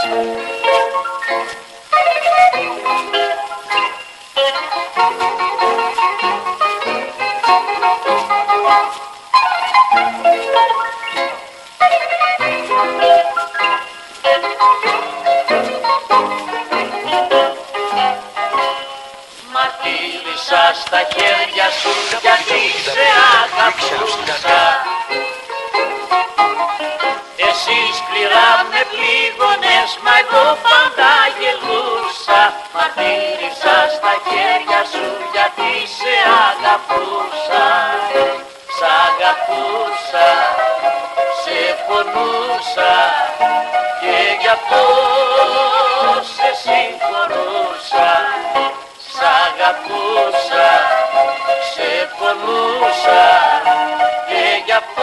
Μαρτύρησα στα χέρια σου γιατί σε αγαπούσα. Εσύ σκληρά με πλήγωνες, μα εγώ πάντα γελούσα. Μαρτύρησα στα χέρια σου γιατί σε αγαπούσα. Σ' αγαπούσα, σε πονούσα και γι' αυτό σε συγχωρούσα. Σ' αγαπούσα, σε πονούσα και γι' αυτό